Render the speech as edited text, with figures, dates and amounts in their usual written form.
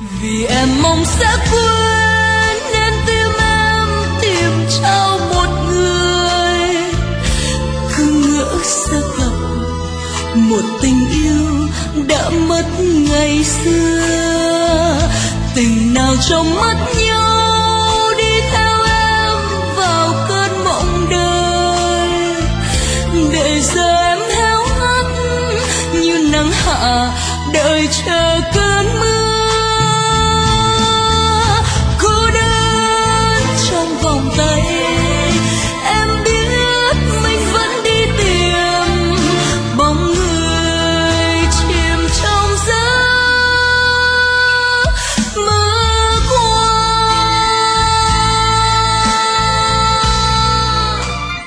vì em mong sẽ quên nên tim em tìm trao một người, cứ ngỡ sẽ gặp một tình yêu đã mất ngày xưa. Tình nào trong mắt nhau đi theo em vào cơn mộng đời, để giờ em héo hắt như nắng hạ đợi chờ cơn mưa.